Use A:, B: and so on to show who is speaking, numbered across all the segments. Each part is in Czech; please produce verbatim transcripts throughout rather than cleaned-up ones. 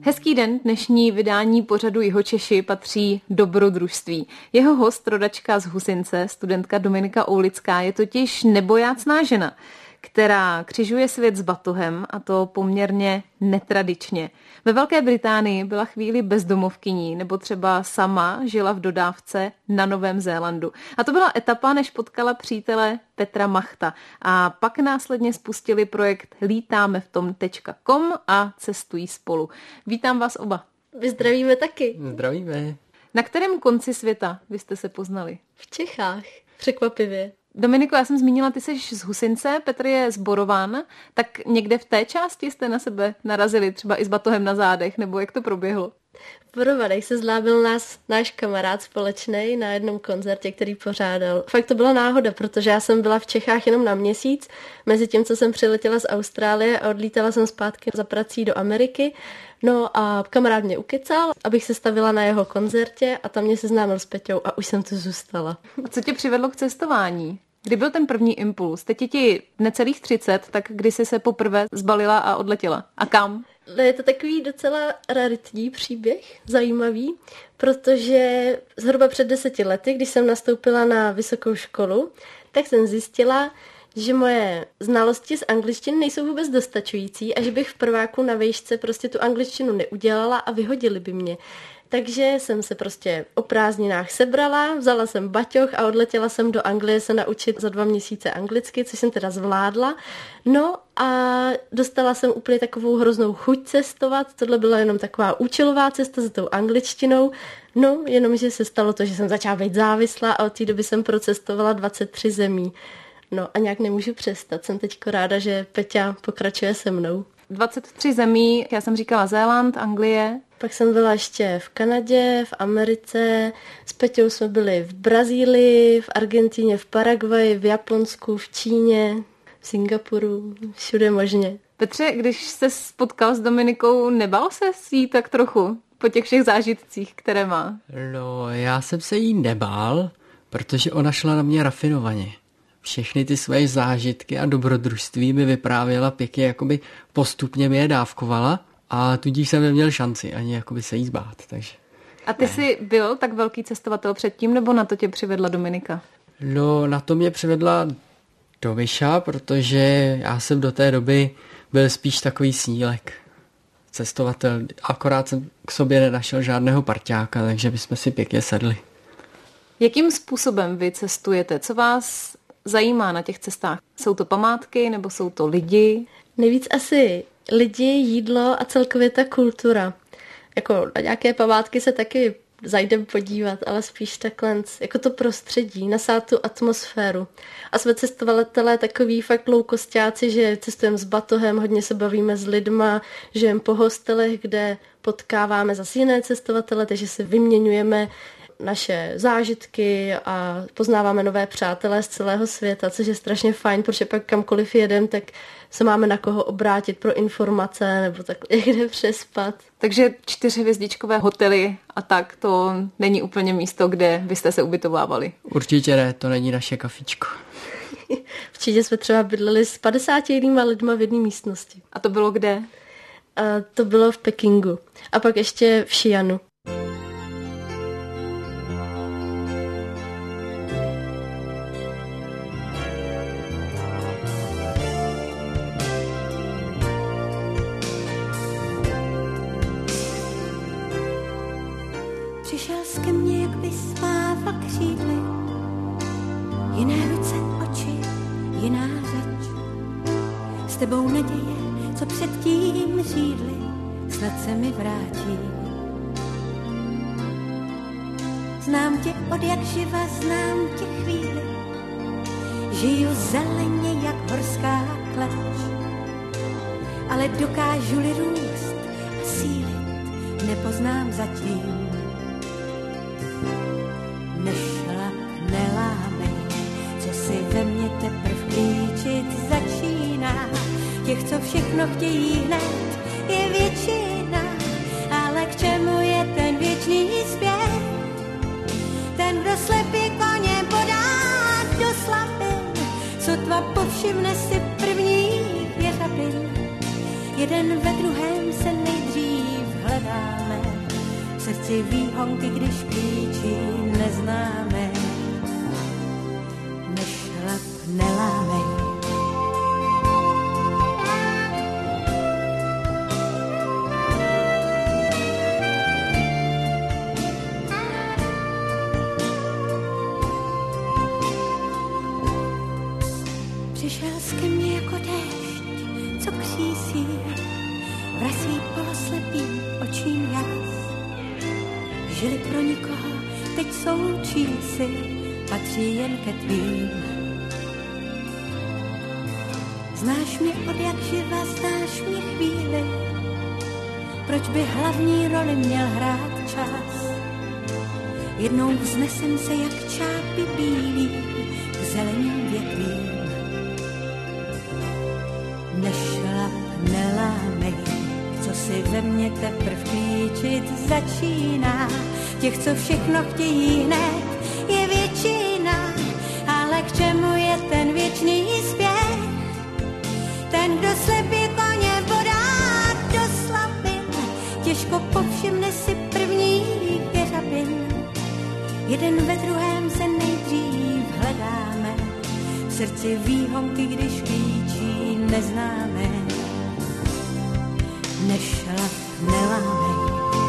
A: Hezký den, dnešní vydání pořadu Jihočeši patří dobrodružství. Jeho host, rodačka z Husince, studentka Dominika Oulická, je totiž nebojácná žena, která křižuje svět s batohem, a to poměrně netradičně. Ve Velké Británii byla chvíli bezdomovkyní, nebo třeba sama žila v dodávce na Novém Zélandu. A to byla etapa, než potkala přítele Petra Machta. A pak následně spustili projekt lítáme v tom tečka com a cestují spolu. Vítám vás oba.
B: Vy zdravíme taky.
C: Zdravíme.
A: Na kterém konci světa vy jste se poznali?
B: V Čechách. Překvapivě.
A: Dominiko, já jsem zmínila, ty jsi z Husince, Petr je z Borovan, tak někde v té části jste na sebe narazili, třeba i s batohem na zádech, nebo jak to proběhlo?
B: V Borovanech se zlábil nás náš kamarád společný na jednom koncertě, který pořádal. Fakt to byla náhoda, protože já jsem byla v Čechách jenom na měsíc, mezi tím, co jsem přiletěla z Austrálie a odlítala jsem zpátky za prací do Ameriky. No a kamarád mě ukecal, abych se stavila na jeho koncertě a tam mě seznámil s Peťou a už jsem tu zůstala.
A: A co tě přivedlo k cestování? Kdy byl ten první impuls? Teď je ti necelých třicet, tak kdy jsi se poprvé zbalila a odletěla? A kam?
B: Je to takový docela raritní příběh, zajímavý, protože zhruba před deseti lety, když jsem nastoupila na vysokou školu, tak jsem zjistila, že moje znalosti z angličtiny nejsou vůbec dostačující a že bych v prváku na výšce prostě tu angličtinu neudělala a vyhodili by mě. Takže jsem se prostě o prázdninách sebrala, vzala jsem baťoch a odletěla jsem do Anglie se naučit za dva měsíce anglicky, což jsem teda zvládla. No a dostala jsem úplně takovou hroznou chuť cestovat, tohle byla jenom taková účelová cesta za tou angličtinou, no jenomže se stalo to, že jsem začala být závislá a od té doby jsem procestovala dvacet tři zemí. No a nějak nemůžu přestat, jsem teďko ráda, že Peťa pokračuje se mnou.
A: dvacet tři zemí, já jsem říkala Zéland, Anglie.
B: Pak jsem byla ještě v Kanadě, v Americe, s Peťou jsme byli v Brazílii, v Argentíně, v Paraguaji, v Japonsku, v Číně, v Singapuru, všude možně.
A: Petře, když se potkal s Dominikou, nebal se jí tak trochu po těch všech zážitcích, které má?
C: No, já jsem se jí nebál, protože ona šla na mě rafinovaně. Všechny ty své zážitky a dobrodružství mi vyprávěla pěkně, jakoby postupně mi je dávkovala a tudíž jsem neměl šanci ani jakoby se jí zbát, takže...
A: A ty ne. Jsi byl tak velký cestovatel předtím, nebo na to tě přivedla Dominika?
C: No, na to mě přivedla Domiša, protože já jsem do té doby byl spíš takový snílek, cestovatel, akorát jsem k sobě nenašel žádného parťáka, takže bychom si pěkně sedli.
A: Jakým způsobem vy cestujete? Co vás zajímá na těch cestách? Jsou to památky nebo jsou to lidi?
B: Nejvíc asi lidi, jídlo a celkově ta kultura. Jako na nějaké památky se taky zajdem podívat, ale spíš takhle jako to prostředí, nasát tu atmosféru. A jsme cestovatelé takový fakt loukostáci, že cestujeme s batohem, hodně se bavíme s lidma, žijeme po hostelech, kde potkáváme zase jiné cestovatele, takže si vyměňujeme naše zážitky a poznáváme nové přátelé z celého světa, což je strašně fajn, protože pak kamkoliv jedem, tak se máme na koho obrátit pro informace nebo tak někde přespat.
A: Takže čtyřhvězdičkové hotely a tak, to není úplně místo, kde byste se ubytovávali?
C: Určitě ne, to není naše kafičko.
B: V Číně jsme třeba bydleli s padesáti jinýma lidma v jedné místnosti.
A: A to bylo kde?
B: A to bylo v Pekingu. A pak ještě v Xi'anu.
D: Přišel jsi ke mně, jak vysmával křídly, jiné ruce, oči, jiná řeč. S tebou naděje, co předtím řídly, snad se mi vrátí. Znám tě od jak živa, znám tě chvíli, žiju zeleně jak horská kleč, ale dokážu-li růst a sílit, nepoznám zatím. Nešlap, nelámej, co si ve mně teprv klíčit začíná. Těch, co všechno chtějí hned, je většina, ale k čemu je ten věčný zpěv? Ten, kdo slepý koně podá do slabin, sotva povšimne si prvních jeřabin. Jeden ve druhém se nejdřív hledá. hledáme. V srdci výhonky, když klíčí neznáme. Než chlap nelámej. Přišel ke mně jako déšť, co křísí, vrasí poloslepý očím jas. Žili pro nikoho, teď jsou čísi, patří jen ke tvým. Znáš mě od jak živa, znáš mě chvíli, proč by hlavní roli měl hrát čas? Jednou vznesem se jak čápy bílý k zeleným větvím. Než chlap nelámej, co si ve mně teprv klíčit začíná. Těch, co všechno chtějí hned, je většina, ale k čemu je ten věčný spěch? Ten, kdo slepě koně vodá do slabin, těžko povšimne si prvních jeřabin. Jeden ve druhém se nejdřív hledáme, v srdci výhonky, když klíčí neznáme. Než chlap nelámej.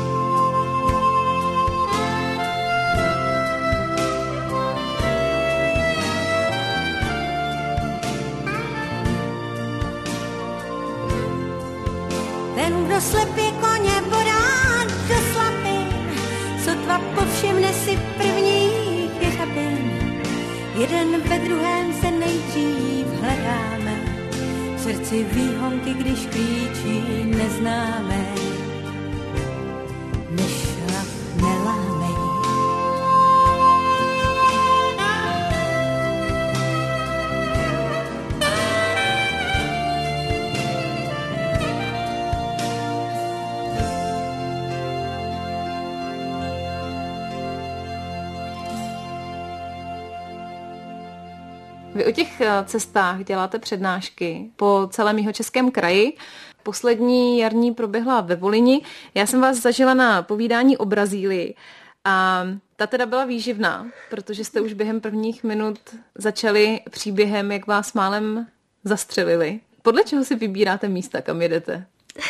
D: Ten, kdo slepě koně bodá do slabin, sotva povšimne si prvních jeřabin. Jeden ve druhém se nejdřív hledáme, v srdci výhonky, když klíčí neznáme. Než chlap nelámej.
A: Vy o těch cestách děláte přednášky po celém Jihočeském kraji. Poslední jarní proběhla ve Volyni. Já jsem vás zažila na povídání o Brazílii a ta teda byla výživná, protože jste už během prvních minut začali příběhem, jak vás málem zastřelili. Podle čeho si vybíráte místa, kam jedete?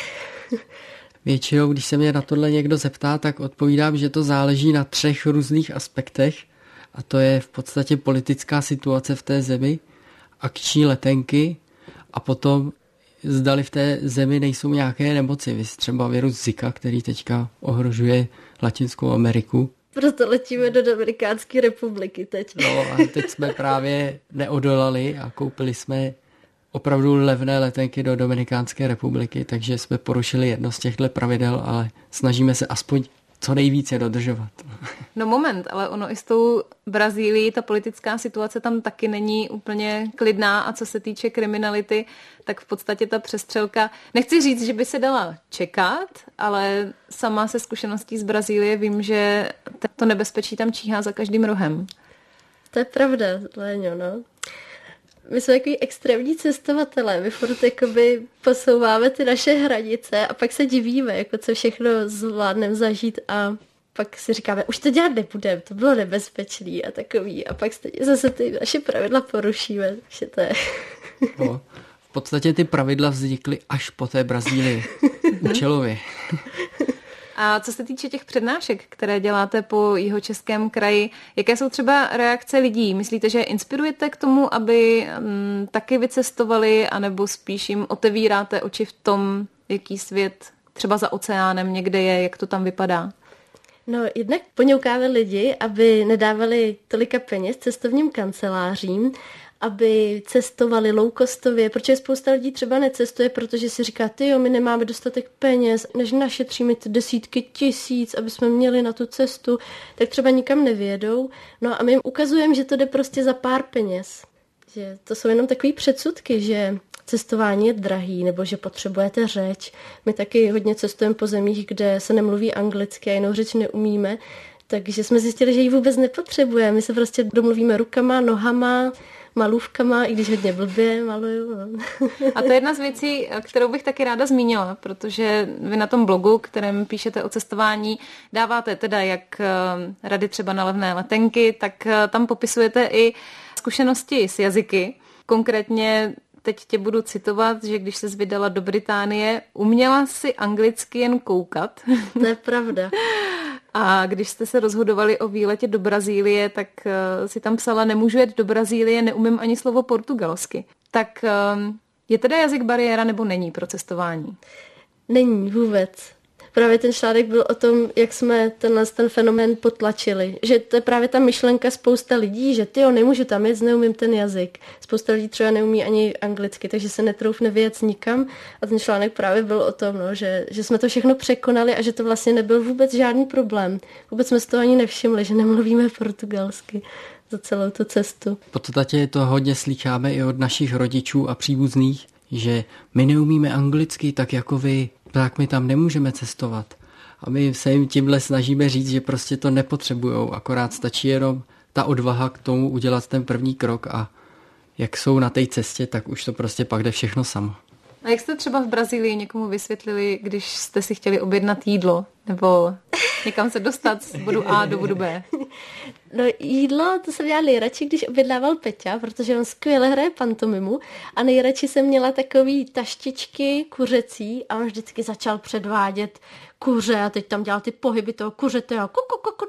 C: Většinou, když se mě na tohle někdo zeptá, tak odpovídám, že to záleží na třech různých aspektech. A to je v podstatě politická situace v té zemi, akční letenky a potom zdali v té zemi nejsou nějaké nemoci. Vys třeba virus Zika, který teďka ohrožuje Latinskou Ameriku.
B: Proto letíme do Dominikánské republiky teď.
C: No a teď jsme právě neodolali a koupili jsme opravdu levné letenky do Dominikánské republiky, takže jsme porušili jedno z těchto pravidel, ale snažíme se aspoň co nejvíce dodržovat.
A: No moment, ale ono i s tou Brazílií, ta politická situace tam taky není úplně klidná a co se týče kriminality, tak v podstatě ta přestřelka, nechci říct, že by se dala čekat, ale sama se zkušeností z Brazílie vím, že to nebezpečí tam číhá za každým rohem.
B: To je pravda, Léňo, no. My jsme takový extrémní cestovatelé, my furt jakoby posouváme ty naše hranice a pak se divíme, jako co všechno zvládneme zažít a pak si říkáme, už to dělat nebudeme, to bylo nebezpečný a takový a pak zase ty naše pravidla porušíme, takže to je...
C: No, v podstatě ty pravidla vznikly až po té Brazílii, účelově.
A: A co se týče těch přednášek, které děláte po Jihočeském kraji, jaké jsou třeba reakce lidí? Myslíte, že inspirujete k tomu, aby m, taky vycestovali, anebo spíš jim otevíráte oči v tom, jaký svět třeba za oceánem někde je, jak to tam vypadá?
B: No, jednak poňoukáme lidi, aby nedávali tolika peněz cestovním kancelářím, aby cestovali low-costově, protože spousta lidí třeba necestuje, protože si říká, ty jo, my nemáme dostatek peněz, než našetříme ty desítky tisíc, aby jsme měli na tu cestu, tak třeba nikam nevědou. No a my jim ukazujeme, že to jde prostě za pár peněz. Že to jsou jenom takový předsudky, že cestování je drahý, nebo že potřebujete řeč. My taky hodně cestujeme po zemích, kde se nemluví anglicky a jinou řeč neumíme, takže jsme zjistili, že ji vůbec nepotřebujeme. My se prostě domluvíme rukama, nohama, malůvkama, i když hodně blbě maluju. No.
A: A to je jedna z věcí, kterou bych taky ráda zmínila, protože vy na tom blogu, kterém píšete o cestování, dáváte teda jak rady třeba na levné letenky, tak tam popisujete i zkušenosti s jazyky. Konkrétně teď tě budu citovat, že když ses vydala do Británie, uměla si anglicky jen koukat.
B: To je pravda.
A: A když jste se rozhodovali o výletě do Brazílie, tak uh, si tam psala, nemůžu jet do Brazílie, neumím ani slovo portugalsky. Tak um, je teda jazyk bariéra nebo není pro cestování?
B: Není vůbec. Právě ten článek byl o tom, jak jsme tenhle ten fenomén potlačili. Že to je právě ta myšlenka spousta lidí, že tyjo, nemůžu tam jet, neumím ten jazyk. Spousta lidí třeba neumí ani anglicky, takže se netroufne vyjet nikam. A ten článek právě byl o tom, no, že, že jsme to všechno překonali a že to vlastně nebyl vůbec žádný problém. Vůbec jsme si to ani nevšimli, že nemluvíme portugalsky za celou tu cestu.
C: V podstatě to hodně slycháme i od našich rodičů a příbuzných, že my neumíme anglicky tak jako vy, tak my tam nemůžeme cestovat. A my se jim tímhle snažíme říct, že prostě to nepotřebujou, akorát stačí jenom ta odvaha k tomu udělat ten první krok a jak jsou na té cestě, tak už to prostě pak jde všechno samo.
A: A jak jste třeba v Brazílii někomu vysvětlili, když jste si chtěli objednat jídlo nebo někam se dostat z bodu A do bodu B?
B: No jídlo, to jsem dělala nejradši, když objednával Peťa, protože on skvěle hraje pantomimu a nejradši jsem měla takový taštičky kuřecí a on vždycky začal předvádět kuře a teď tam dělal ty pohyby toho kuřete a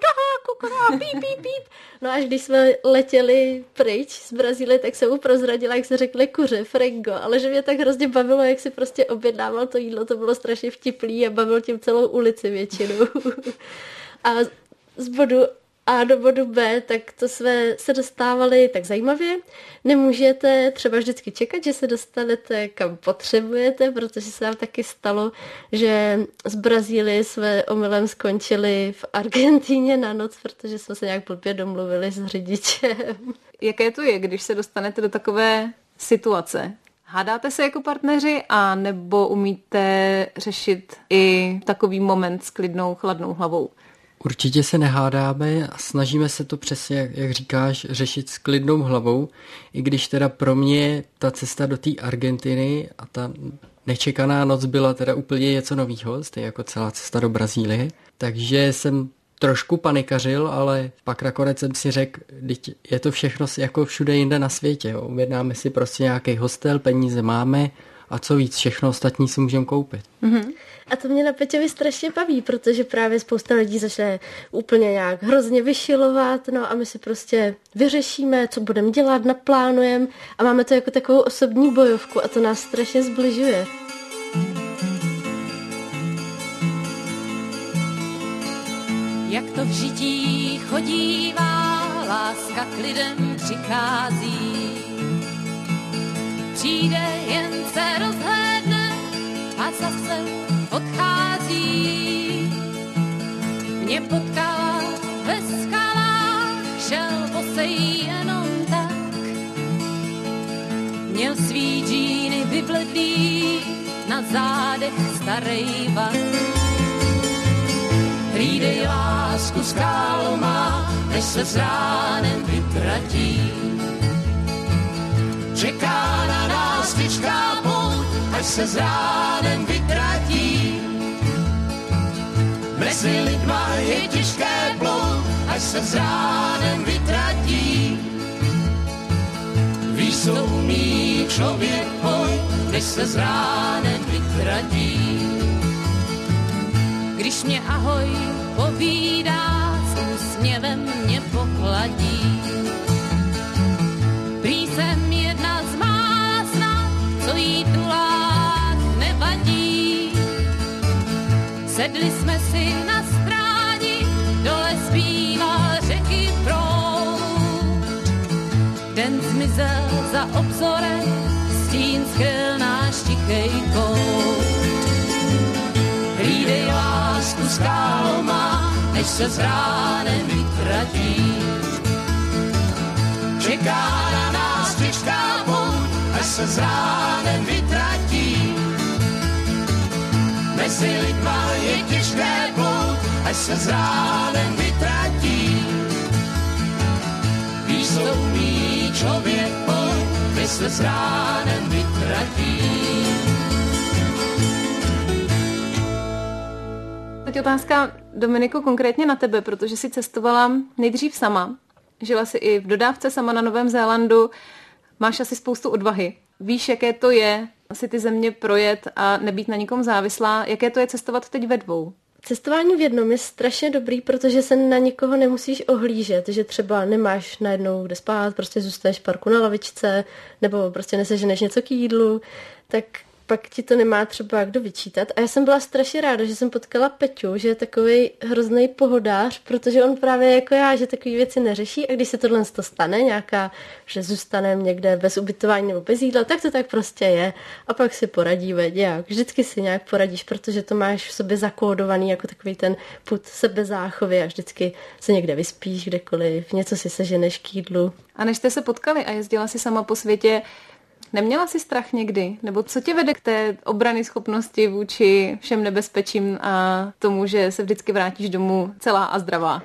B: píp, píp, píp. No až když jsme letěli pryč z Brazílie, tak jsem mu prozradila, jak se řekli kuře, frango, ale že mě tak hrozně bavilo, jak si prostě objednával to jídlo, to bylo strašně vtiplý a bavil tím celou ulici většinou. A z bodu A do bodu B, tak to jsme se dostávali tak zajímavě. Nemůžete třeba vždycky čekat, že se dostanete kam potřebujete, protože se nám taky stalo, že z Brazílie jsme omylem skončili v Argentíně na noc, protože jsme se nějak blbě domluvili s řidičem.
A: Jaké to je, když se dostanete do takové situace? Hádáte se jako partneři a nebo umíte řešit i takový moment s klidnou, chladnou hlavou?
C: Určitě se nehádáme a snažíme se to přesně, jak, jak říkáš, řešit s klidnou hlavou, i když teda pro mě ta cesta do té Argentiny a ta nečekaná noc byla teda úplně něco novýho, stejně jako celá cesta do Brazílie, takže jsem trošku panikařil, ale pak nakonec jsem si řekl, je to všechno jako všude jinde na světě, jo. Objednáme si prostě nějaký hostel, peníze máme a co víc, všechno ostatní si můžeme koupit.
B: Mm-hmm. A to mě na Peťovi strašně baví, protože právě spousta lidí začne úplně nějak hrozně vyšilovat, no a my si prostě vyřešíme, co budeme dělat, naplánujeme a máme to jako takovou osobní bojovku a to nás strašně zbližuje.
E: Jak to v žití chodívá, láska k lidem přichází. Přijde, jen se rozhlédne a zase odchází. Mě potkala ve skalách, šel bosej jenom tak. Měl svý džíny vybledlý, na zádech starej vak. Hlídej lásku skálo má, než se s ránem vytratí. Čeká na nás těžká pouť, až se s ránem vytratí. Mezi lidma je těžké plout, až se s ránem vytratí. Víš, co umí člověk pojď, než se s ránem vytratí. Když mě ahoj povídá, s úsměvem mě pohladí. Prý jsem jedna z mála snad, co jí tulák nevadí. Sedli jsme si na stráni, dole zpíval řeky proud. Den zmizel za obzorem, stín skryl náš tichej kout. Hlídej lásku skálo má, než se s ránem vytratí. Čeká na nás těžká pouť, až se s ránem vytratí. Mezi lidma je těžké plout, až se s ránem vytratí. Víš, co umí člověk pojď, se s ránem vytratí.
A: Teď otázka, Dominiko, konkrétně na tebe, protože jsi cestovala nejdřív sama. Žila jsi i v dodávce sama na Novém Zélandu. Máš asi spoustu odvahy. Víš, jaké to je si ty země projet a nebýt na nikom závislá. Jaké to je cestovat teď ve dvou?
B: Cestování v jednom je strašně dobrý, protože se na nikoho nemusíš ohlížet, že třeba nemáš najednou kde spát, prostě zůstaneš v parku na lavičce, nebo prostě neseženeš něco k jídlu, tak pak ti to nemá třeba kdo vyčítat. A já jsem byla strašně ráda, že jsem potkala Peťu, že je takovej hrozný pohodář, protože on právě jako já, že takový věci neřeší a když se tohle to stane, nějaká, že zůstaneme někde bez ubytování nebo bez jídla, tak to tak prostě je. A pak si poradíme nějak. Vždycky si nějak poradíš, protože to máš v sobě zakódovaný jako takový ten pud sebezáchovy a vždycky se někde vyspíš, kdekoliv, něco si seženeš k jídlu.
A: A než jste se potkali a jezdila si sama po světě, neměla jsi strach někdy? Nebo co tě vede k té obrany schopnosti vůči všem nebezpečím a tomu, že se vždycky vrátíš domů celá a zdravá?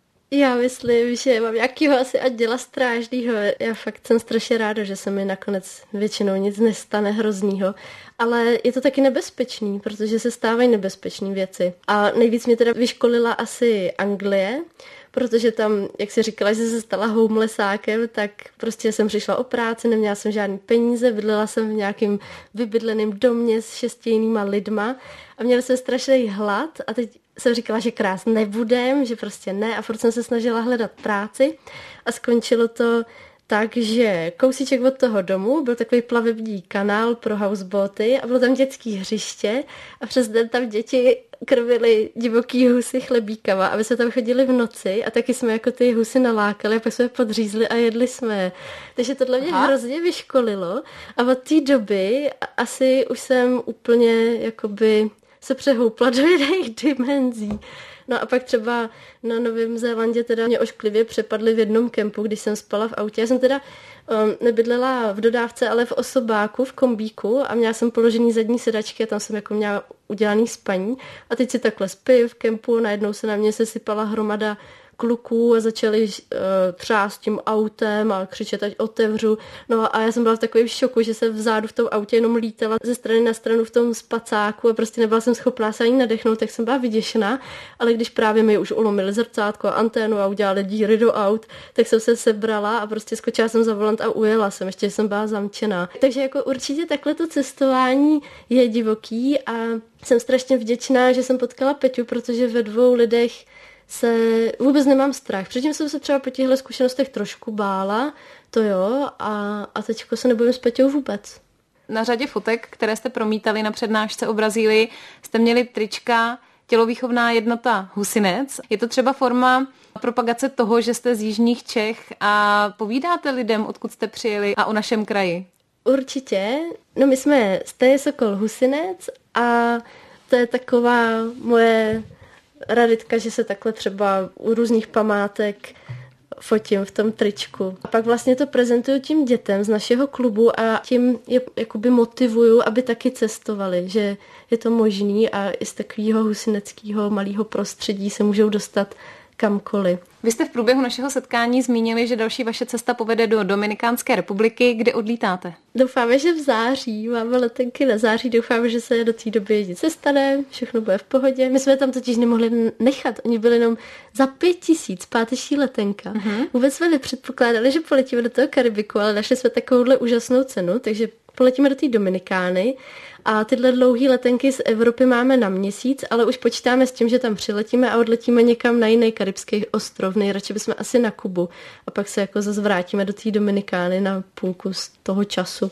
B: Já myslím, že mám nějakýho asi anděla strážnýho. Já fakt jsem strašně ráda, že se mi nakonec většinou nic nestane hroznýho. Ale je to taky nebezpečný, protože se stávají nebezpečné věci. A nejvíc mě teda vyškolila asi Anglie, protože tam, jak jsi říkala, že se stala homelessákem, tak prostě jsem přišla o práci, neměla jsem žádný peníze, bydlela jsem v nějakém vybydleném domě s šesti jinýma lidma a měla jsem strašný hlad a teď jsem říkala, že krás nebudem, že prostě ne a furt jsem se snažila hledat práci a skončilo to tak, že kousíček od toho domu byl takový plavební kanál pro houseboaty a bylo tam dětské hřiště a přes den tam děti krmili divoký husy chlebíkama a my jsme tam chodili v noci a taky jsme jako ty husy nalákali a pak jsme je podřízli a jedli jsme. Takže tohle mě Aha. hrozně vyškolilo a od té doby asi už jsem úplně jakoby se přehoupla do jiných dimenzí. No a pak třeba na Novém Zélandě teda mě ošklivě přepadli v jednom kempu, když jsem spala v autě. Já jsem teda um, nebydlela v dodávce, ale v osobáku, v kombíku a měla jsem položený zadní sedačky a tam jsem jako měla udělaný spaní. A teď si takhle spím v kempu, najednou se na mě sesypala hromada kluků a začali uh, třást tím autem a křičet, ať otevřu. No a já jsem byla v takovém šoku, že jsem vzadu v tom autě jenom lítala ze strany na stranu v tom spacáku a prostě nebyla jsem schopná se ani nadechnout, tak jsem byla vyděšená. Ale když právě mi už ulomili zrcátko a anténu a udělali díry do aut, tak jsem se sebrala a prostě skočila jsem za volant a ujela jsem, ještě jsem byla zamčená. Takže jako určitě takhle to cestování je divoký a jsem strašně vděčná, že jsem potkala Peťu, protože ve dvou lidech se vůbec nemám strach. Předtím jsem se třeba po těchto zkušenostech trošku bála, to jo, a, a teďko se nebojím s Peťou vůbec.
A: Na řadě fotek, které jste promítali na přednášce o Brazílii, jste měli trička Tělovýchovná jednota Husinec. Je to třeba forma propagace toho, že jste z jižních Čech a povídáte lidem, odkud jste přijeli a o našem kraji?
B: Určitě. No my jsme z Teje Sokol Husinec a to je taková moje raditka, že se takhle třeba u různých památek fotím v tom tričku. A pak vlastně to prezentuju tím dětem z našeho klubu a tím je jakoby motivuju, aby taky cestovali, že je to možný a i z takového husineckého malého prostředí se můžou dostat kamkoliv.
A: Vy jste v průběhu našeho setkání zmínili, že další vaše cesta povede do Dominikánské republiky. Kde odlítáte?
B: Doufáme, že v září. Máme letenky na září. Doufáme, že se do té doby nic nestane. Všechno bude v pohodě. My jsme tam totiž nemohli nechat. Oni byli jenom za pět tisíc páteční letenka. Uh-huh. Vůbec jsme nepředpokládali, že poletíme do toho Karibiku, ale našli jsme takovouhle úžasnou cenu, takže poletíme do té Dominikány. A tyhle dlouhé letenky z Evropy máme na měsíc, ale už počítáme s tím, že tam přiletíme a odletíme někam na jiný karibský ostrov. Nejradši bychom asi na Kubu. A pak se jako zase vrátíme do té Dominikány na půlku z toho času.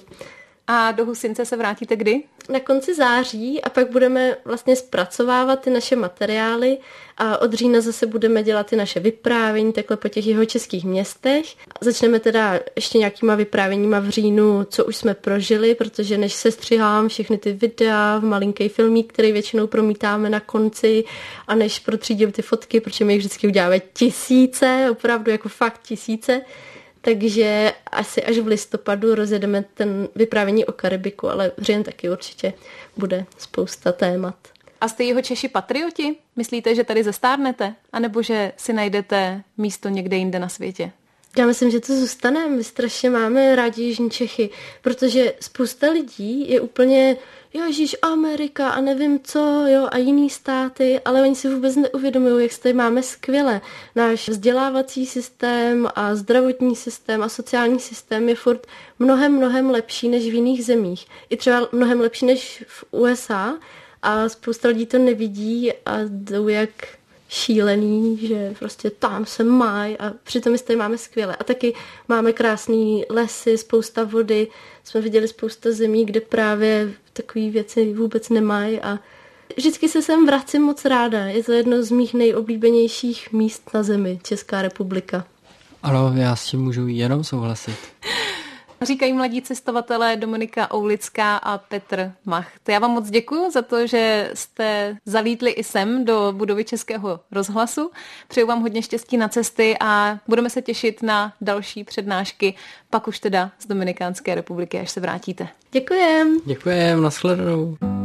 A: A do Husince se vrátíte kdy?
B: Na konci září a pak budeme vlastně zpracovávat ty naše materiály a od října zase budeme dělat ty naše vyprávění takhle po těch jihočeských městech. Začneme teda ještě nějakýma vyprávěníma v říjnu, co už jsme prožili, protože než se střihám všechny ty videa v malinký filmík, který většinou promítáme na konci a než protřídím ty fotky, protože my jich vždycky uděláme tisíce, opravdu jako fakt tisíce, takže asi až v listopadu rozjedeme ten vyprávění o Karibiku, ale v říjen taky určitě bude spousta témat.
A: A jste Jihočeši patrioti? Myslíte, že tady zestárnete? A nebo že si najdete místo někde jinde na světě?
B: Já myslím, že to zůstane. My strašně máme rádi Jižní Čechy, protože spousta lidí je úplně, jo, Ježíš, Amerika a nevím co, jo, a jiný státy, ale oni si vůbec neuvědomují, jak se tady máme skvěle. Náš vzdělávací systém a zdravotní systém a sociální systém je furt mnohem, mnohem lepší než v jiných zemích. I třeba mnohem lepší než v U S A a spousta lidí to nevidí a jdou jak šílený, že prostě tam se mají a přitom my tady máme skvěle. A taky máme krásný lesy, spousta vody. Jsme viděli spousta zemí, kde právě takové věci vůbec nemají a vždycky se sem vracím moc ráda. Je to jedno z mých nejoblíbenějších míst na zemi, Česká republika.
C: Ano, já s tím můžu jenom souhlasit.
A: Říkají mladí cestovatelé Dominika Oulická a Petr Mach. To já vám moc děkuju za to, že jste zalítli i sem do budovy Českého rozhlasu. Přeju vám hodně štěstí na cesty a budeme se těšit na další přednášky, pak už teda z Dominikánské republiky, až se vrátíte.
B: Děkujem.
C: Děkujem, nashledanou.